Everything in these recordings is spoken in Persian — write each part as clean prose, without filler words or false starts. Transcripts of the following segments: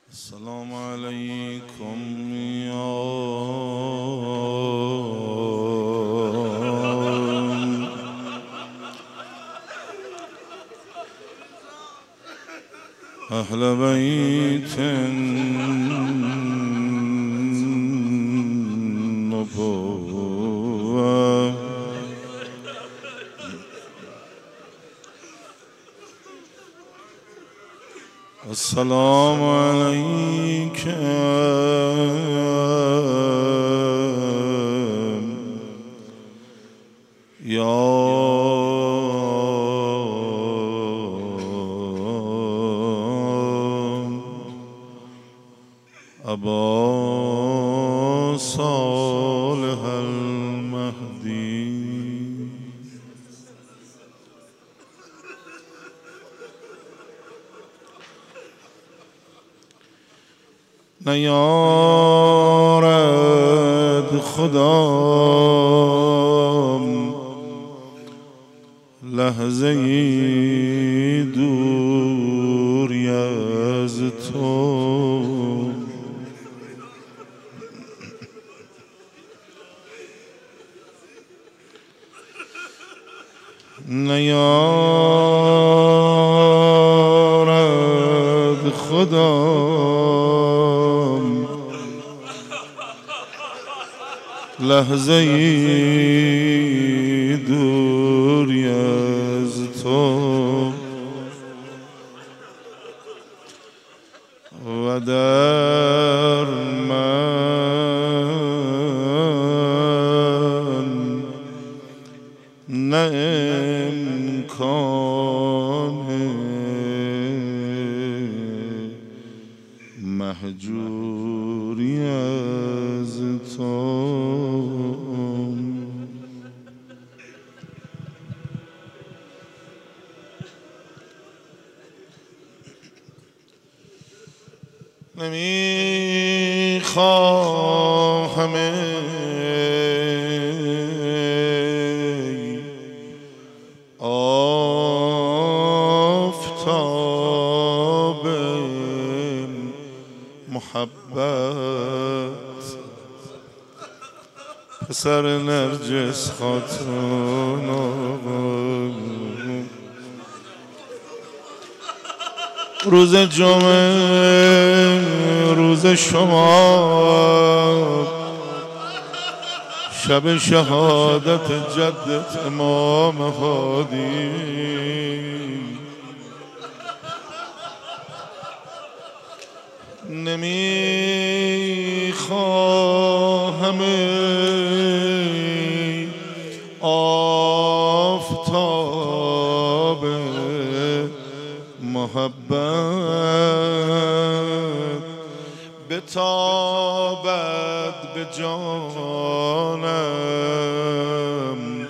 السلام عليكم يا أهل بيت النبوة السلام عليك يا أبا صالح المهدي نیارد خدام لحظه ای دوری از تو، نیارد خدام لحظه ای دوری از تو و در من نه امکان مهجوری از تو. نمیخواهم آفتاب محبت پسر نرجس خاتون روز جمعه روز شما شب شهادت جدت امام هادی نمیخواهم آفتاب محبت بتابد به جانم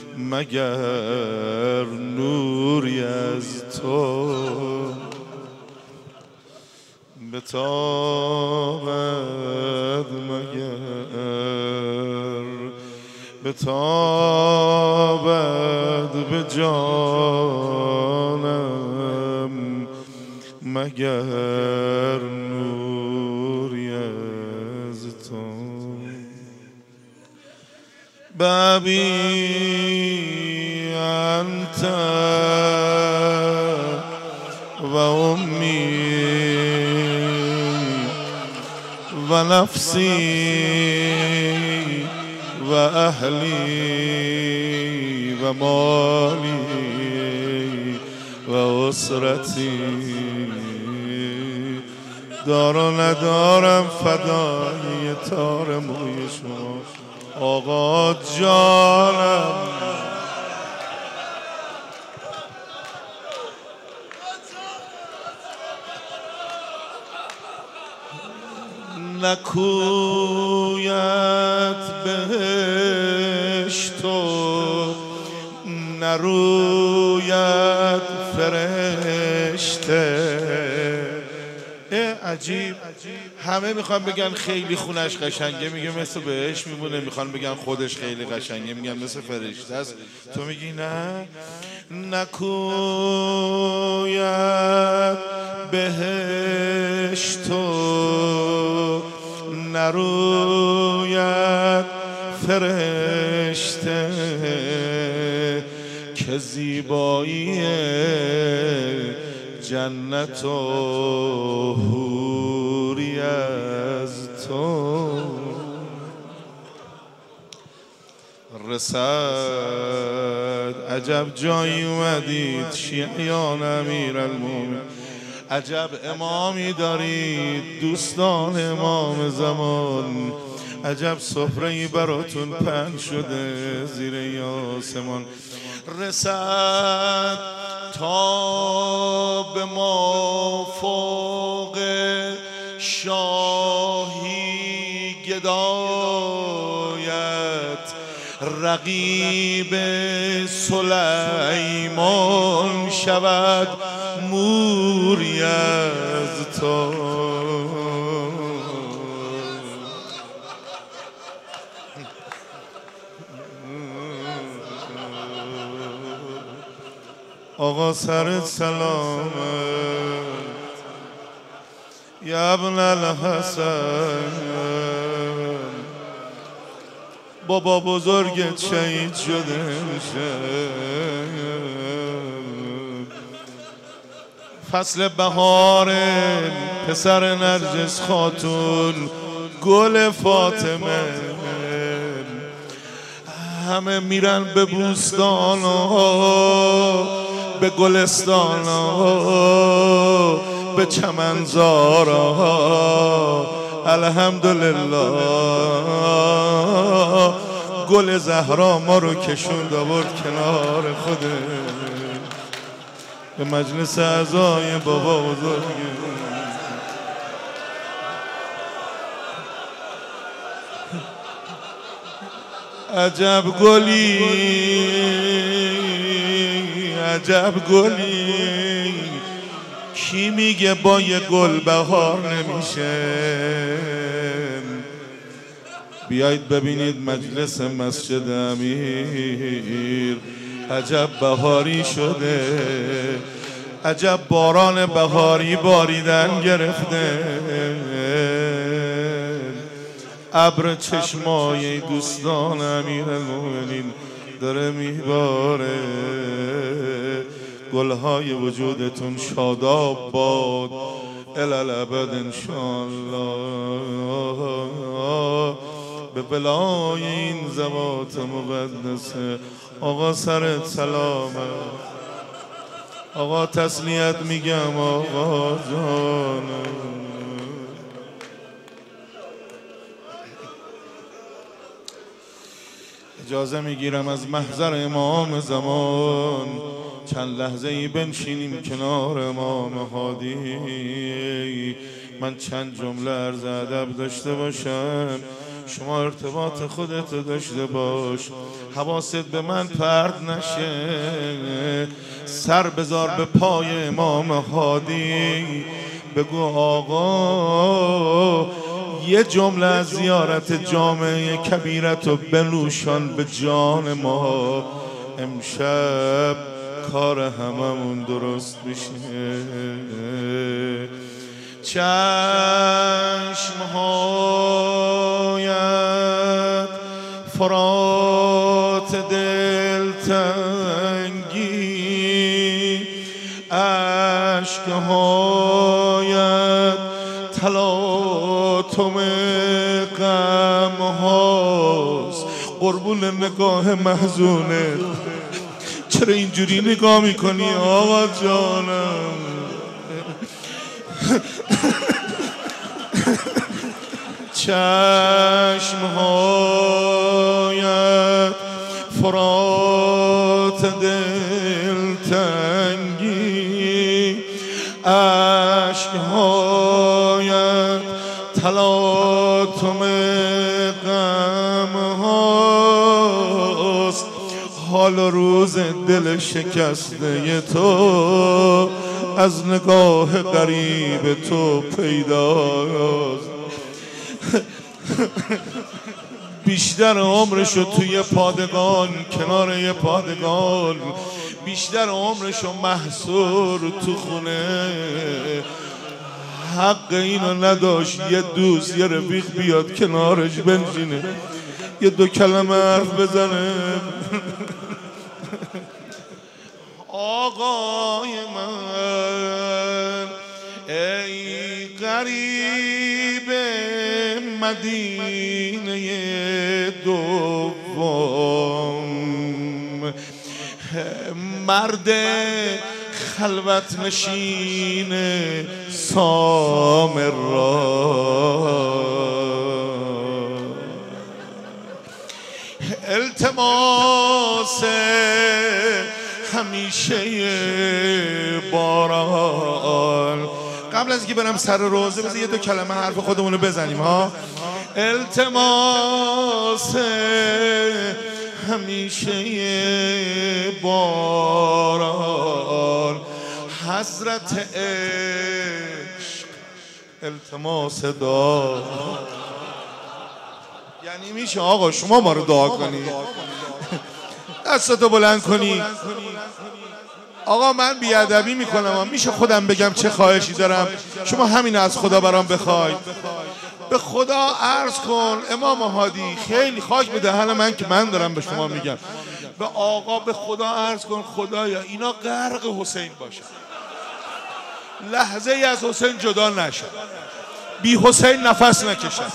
مگر نوری از تو، بتابد بتابد به جانم مگر نوری از تو. بابی انت و امی و نفسی و اهلی و مالی و اسرتی، دار و ندارم فدای تار موی شما آقا جانم. نکویت بهشت و نرویت فرشته. عجیب، همه میخوان بگن خیلی خونش قشنگه، میگه مثل بهش میمونه، میخوان بگن خودش خیلی قشنگه میگن مثل فرشته است. تو میگی نه، نکویت بهشت عشق تو نروید فرشته که زیبایی جنت و حوری از تو رسد. عجب جایی اومدید شیعیان امیرالمومنین، عجب امامی دارید دوستان امام زمان، عجب سفره‌ای براتون پهن شده زیر آسمان. رسد تا به ما فوق شاهی گدایت رقیب سلیمان شود موری از تو. آقا سرت سلامت یا ابن الحسن، بابا بزرگت شهید شده میشه. فصل بهار پسر نرجس خاتون گل فاطمه، همه میرن به بوستان ها، به گلستان ها، به چمنزار ها. الحمدلله گل زهرا ما رو کشوند آورد کنار خوده به مجلس اعضای بابا بزرگه. عجب گلی عجب گلی، کی میگه با یه گل بهار نمیشه؟ بیایید ببینید مجلس مسجد امیر عجب بهاری شده، عجب باران بهاری باریدن گرفته. ابر چشمای دوستان امیرالمومنین داره میباره، گلهای وجودتون شاداب باد الالابد انشاءالله به بلای این زوات مقدسه. آقا سرت سلامت، آقا تسلیت میگم آقا جان. اجازه میگیرم از محضر امام زمان چند لحظه ای بنشینیم کنار امام هادی. من چند جمله عرض ادب داشته باشم، شما ارتباط خودت داشته باش، حواست به من پرت نشه. سر بذار به پای امام هادی، بگو آقا یه جمله از زیارت جامعه کبیرت و بنوشان به جان ما، امشب کار هممون درست میشه. چشمهایت فرات دلتنگی، اشکهایت تلاطم غم هاست. قربون نگاه محزونه، چرا اینجوری نگاه میکنی آقا جانم؟ چشمهایت فرات دلتنگی، اشکهایت تلاطم غم هاست. حال و روز دل شکسته تو از نگاه غریب تو پیداست. بیشتر عمرشو توی پادگان، کنار یه پادگان، بیشتر عمرشو محصور تو خونه. حق اینو نداشت یه دوست یه رفیق بیاد کنارش بنشینه یه دو کلمه حرف بزنه. آقای من ای غریب مدینه دوم، مرد خلوت نشین سامر را، التماس همیشه باران. قبل از اینکه برم سر روزه بذار یه دو کلمه حرف خودمونو بزنیم ها. التماس همیشه باران، حضرت عشق التماس دعا. یعنی میشه آقا شما ما رو دعا کنی، دستتو بلند کنی. آقا من بیادبی میکنم، میشه خودم بگم چه خواهشی دارم، شما همین از خدا برام بخواید. به خدا عرض کن امام هادی، خیلی خاک به دهن من که من دارم به شما میگم، به آقا به خدا عرض کن خدایا اینا غرق حسین باشن، لحظه ای از حسین جدا نشن، بی حسین نفس نکشن.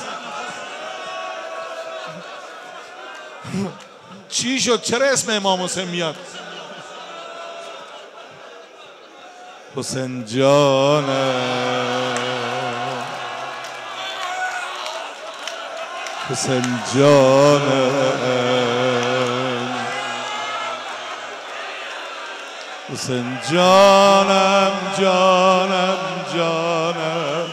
چی شد؟ چرا اسم امام حسین میاد؟ حسین جانم، حسین جانم، حسین جانم، جانم جانم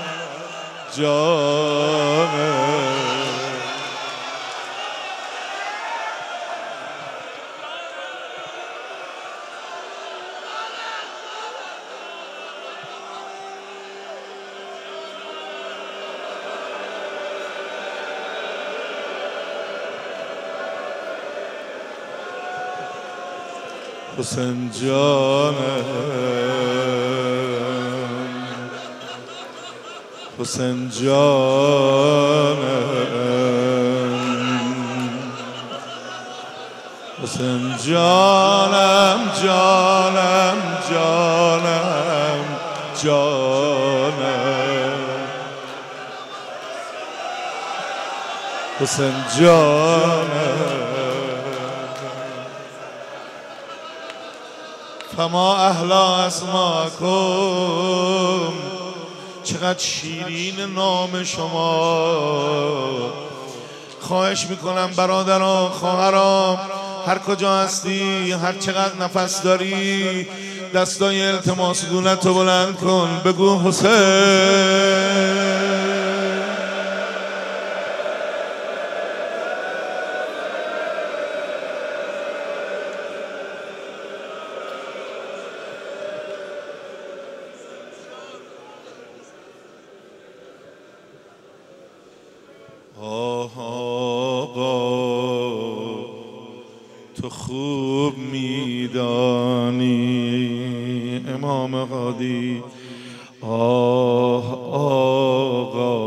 جانم. حسین جانم، حسین جانم، حسین جانم، جانم جانم جانم، حسین جانم. فما احلا اسماکم، چقدر شیرین نام شما. خواهش میکنم برادران خواهران هر کجا هستی، هر چقدر نفس داری، دستای التماس گونت رو بلند کن، بگو حسین. آقا تو خوب میدانی امام هادی، آقا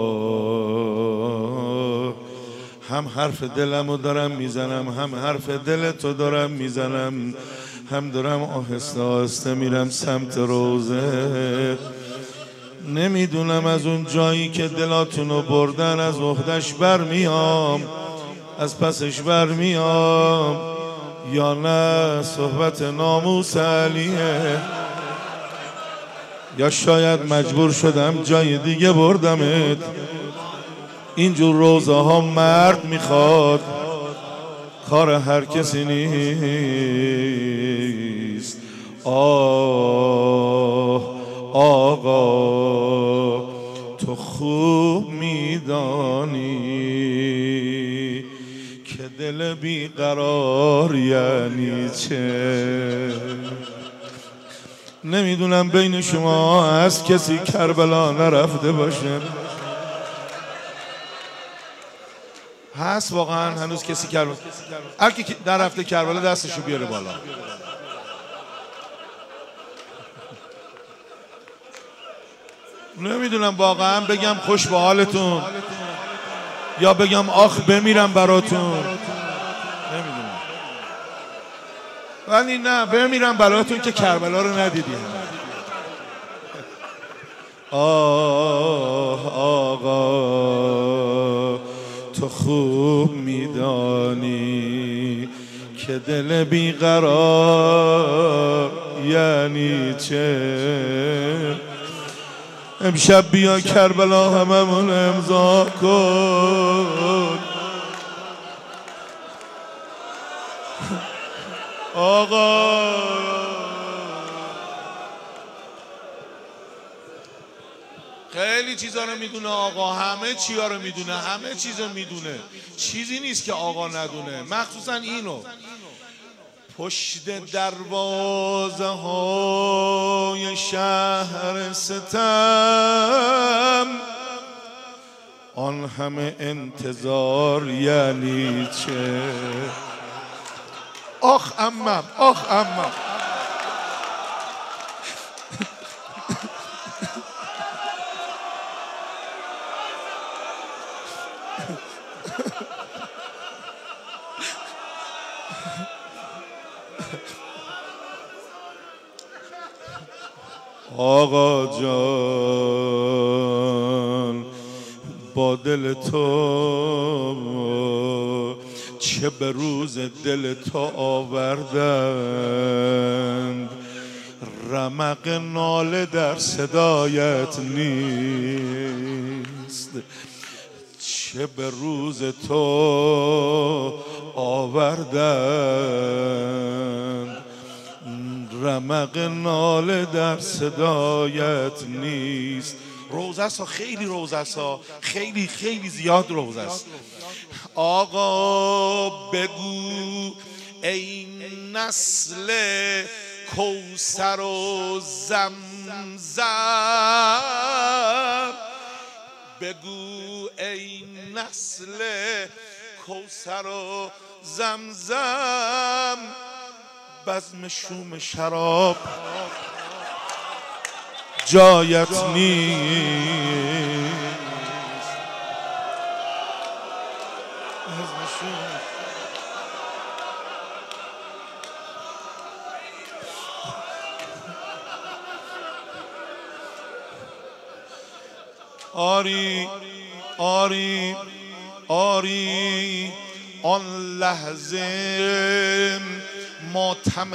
هم حرف دلمو دارم میزنم، هم حرف دلتو دارم میزنم، هم دارم آهسته آهسته میرم سمت روزه. نمیدونم از اون جایی که دلاتونو بردن از عهدش برمیام، از پسش برمیام، یا نه صحبت ناموس علیه، یا شاید مجبور شدم جای دیگه بردمت. اینجور روزه ها مرد میخواد، کار هر کسی نیست. آقا تو خوب میدانی که دل بیقرار یعنی چه. نمیدونم بین شما از کسی کربلا نرفته باشه؟ هست واقعا هنوز کسی کربلا؟ هر کی نرفته کربلا دستشو بیاره بالا. نمیدونم واقعا بگم خوش به حالتون یا بگم آخ بمیرم براتون، نمیدونم، ولی نه بمیرم براتون که کربلا رو ندیدیم. آقا تو خوب میدانی که دل بیقرار یعنی چه. امشب بیا کربلا هممون امضا کن. آقا خیلی چیزا رو میدونه آقا، همه چیا رو میدونه، همه چیز رو میدونه، چیزی نیست که آقا ندونه، مخصوصا اینو. پشت دروازه های شهر ستم آن همه انتظار یعنی چه. آخ عمم، آخ عمم. آقا جان با دل تو چه به روز دل تو آوردند، رمق ناله در صدایت نیست. چه به روز تو آوردند، رمق ناله در صدایت نیست. روزه است، خیلی روزه است، خیلی خیلی زیاد روزه است. آقا بگو ای نسل کوثر و زمزم، بگو ای نسل کوثر و زمزم، بزم شوم شراب جایت نیست. آری آری آری آن لحظه ماتم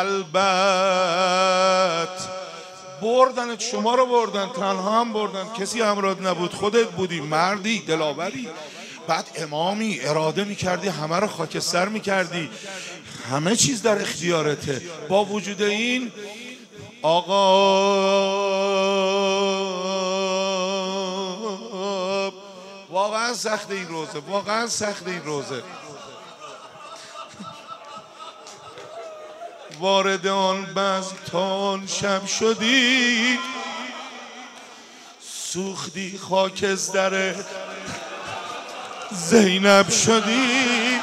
قلبت بردنت، شما رو بردن، تنها هم بردن، کسی همراهت نبود، خودت بودی، مردی دلاوری، بعد امامی اراده میکردی همه رو خاکستر میکردی، همه چیز در اختیارته. با وجود این آقا واقعا سخت این روزه، واقعا سخت این روزه. وارد آن بزم تان شب شدی، سوختی خاکستر زینب شدی.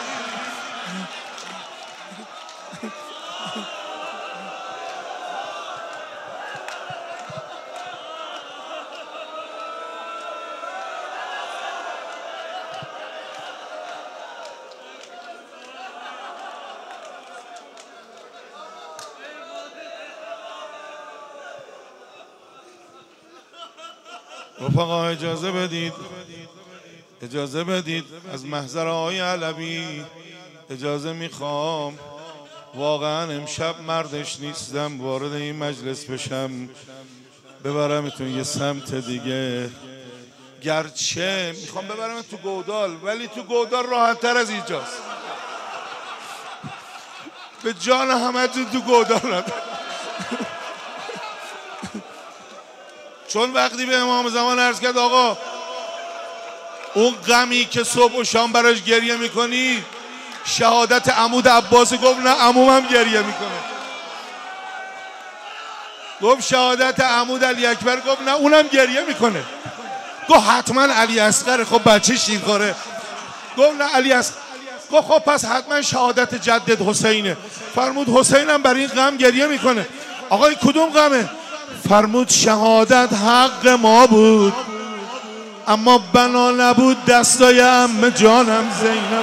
رفقا اجازه بدید، اجازه بدید، از محضر آقای علوی اجازه میخوام. واقعا امشب مردش نیستم وارد این مجلس بشم، ببرمتون یه سمت دیگه. گرچه میخوام ببرم تو گودال، ولی تو گودال راحت تر از اینجاست. به جان همه تو گودال چون وقتی به امام زمان عرض کرد آقا اون غمی که صبح و شام براش گریه میکنی شهادت عمود عباس، گفت نه عمومم گریه میکنه. گفت شهادت عمود علی اکبر، گفت نه اونم گریه میکنه. گفت حتما علی اصغر، خب بچه شیرخواره. گفت نه علی اصغر. گفت خب پس حتما شهادت جدد حسینه. فرمود حسینم برای این غم گریه میکنه. آقا این کدوم غمه؟ فرمود شهادت حق ما بود، اما بنا نبود دستای عمه جانم زینب.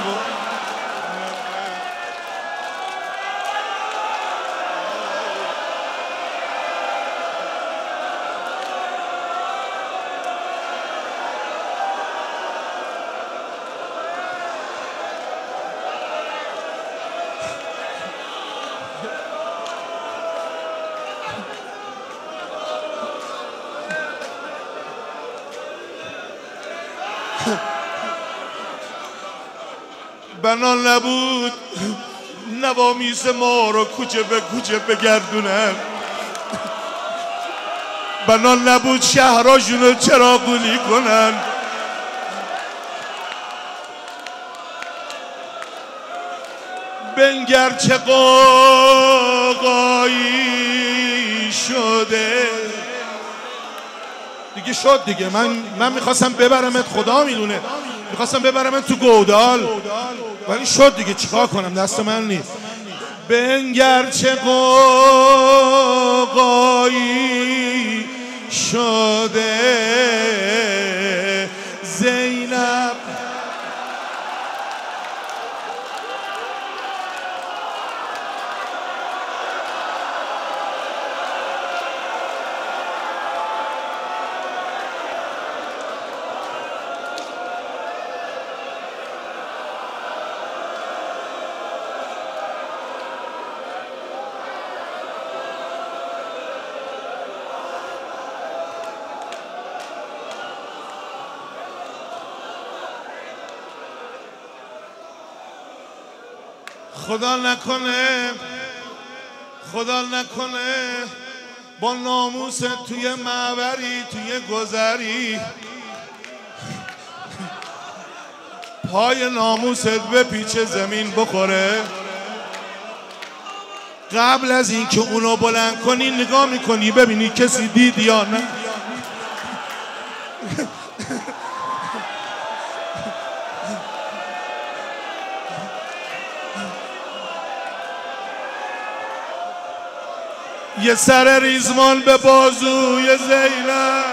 بنا نبود نوامیس ما رو کوچه به کوچه بگردونن، بنا نبود شهراشون رو چراغونی کنن. بنگر چه قاقایی شده دیگه. شد دیگه. من میخواستم ببرمت، خدا میدونه میخواستم ببرمت تو گودال، ولی شد دیگه. چیکار کنم، دست من نیست. بنگر چه قاقایی شده زینب. خدا نکنه با ناموست توی معبری توی گذری پای ناموست به پیچ زمین بخوره. قبل از اینکه اونو بلند کنی نگاه میکنی ببینی کسی دید یا نه. یه سر ریزمان به بازوی زینب،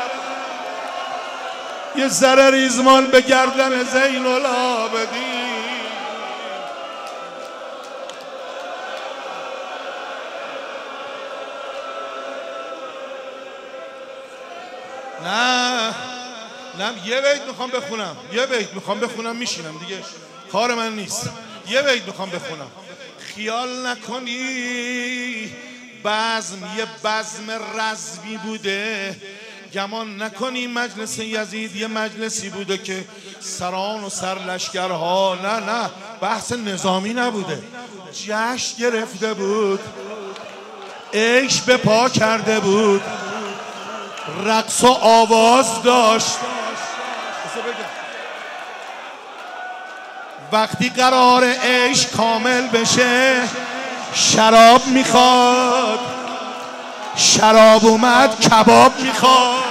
یه سر ریزمان به گردن زین العابدین. نه یه بیت میخوام بخونم، میشینم دیگه، کار من نیست. یه بیت میخوام بخونم. خیال نکنی یه بزم رزمی بوده، گمان نکنی مجلس یزید یه مجلسی بوده که سران و سرلشکرها، نه بحث نظامی نبوده، جشن گرفته بود، عیش به پا کرده بود، رقص و آواز داشت. وقتی قرار عیش کامل بشه شراب میخواد، شراب اومد کباب میخواد.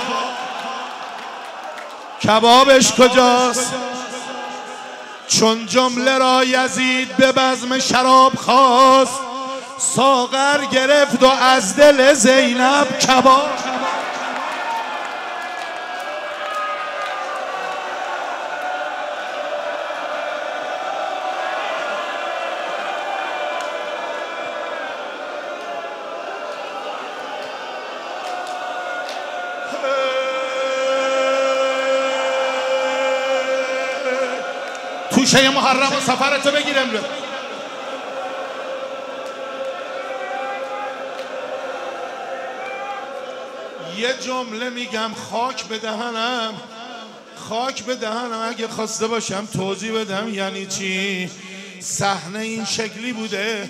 کبابش کجاست؟ چون جمله را یزید به بزم شراب خواست، ساغر گرفت و از دل زینب کباب. توشه محرم و سفرتو بگیرم. یه جمله میگم خاک به دهنم اگه خواسته باشم توضیح بدم یعنی چی. صحنه این شکلی بوده،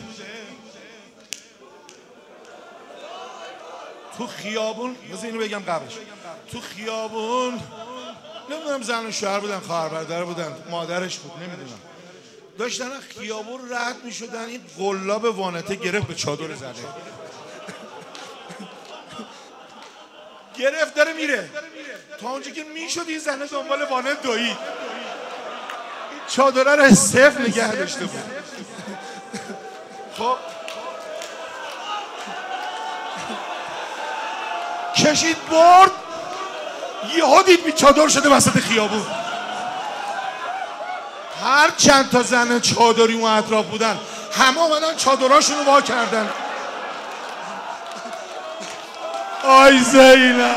تو خیابون، مثل اینو بگم قبلش، تو خیابون نمیدونم زن و شوهر بودن، خواهر برادر بودن، مادرش بود، نمیدونم، داشتن خیابون رد میشدن، این قلاب وانته گرفت به چادر زده، گرفت داره میره، تا اونجا که میشد این زنه دنبال وانه دوید، این چادره رو صفر نگه داشته بود. خب کشید برد، یهو دید بی چادر شده وسط خیابون. هر چند تا زن چادری اون اطراف بودن همه اومدن چادراشون رو وا کردن. آی زینب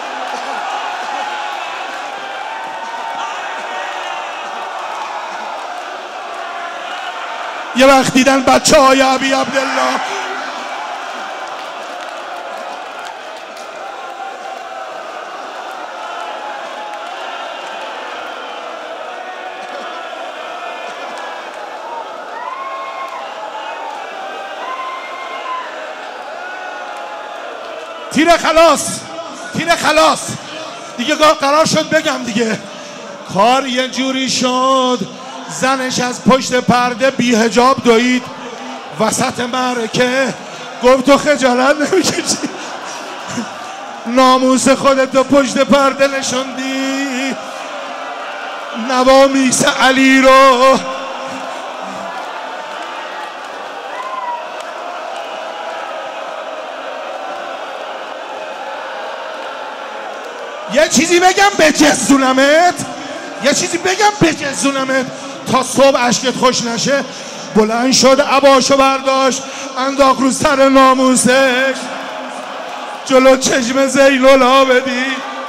یه وقت دیدن بچه های ابی عبدالله تیر خلاص دیگه قرار شد بگم دیگه. کار یه جوری شد زنش از پشت پرده بی حجاب دوید وسط معرکه، گفت تو خجالت نمیکشی ناموس خودتو پشت پرده نشوندی، نوامیس علی رو. یه چیزی بگم بجزونمت تا صبح اشکت خوش نشه. بلند شد عباشو برداشت انداخت رو سر ناموسش جلو چشم زین العابدین.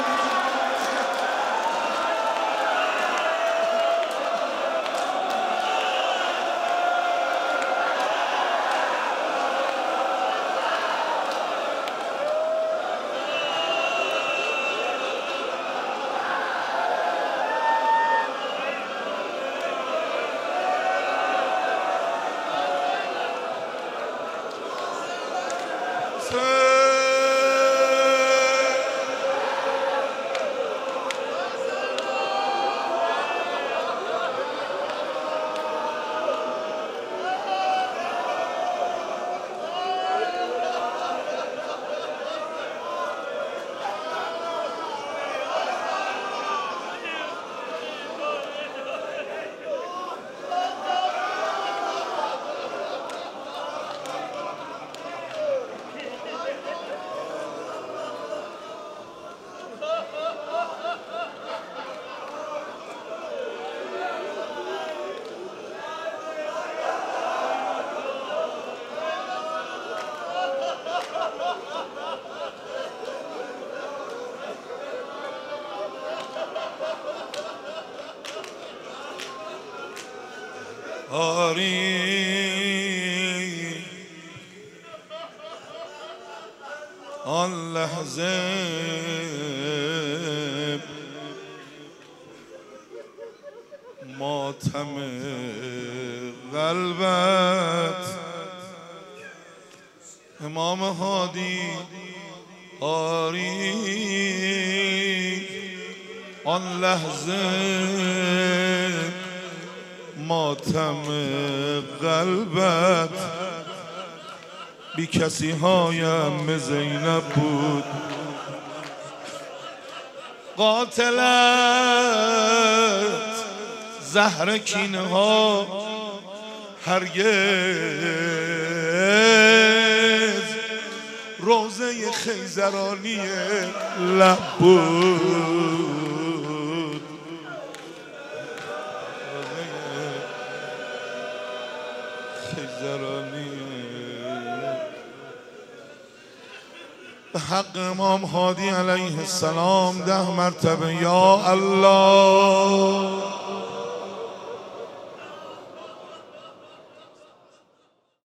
آن لحظه ماتم قلبت امام هادی آری، آن لحظه ماتم قلبت بی کسی هایم زینب بود. قاتلت زهر کینه ها هرگز روزه خیزرانی لب بود. به حق امام هادی علیه السلام 10 مرتبه یا الله.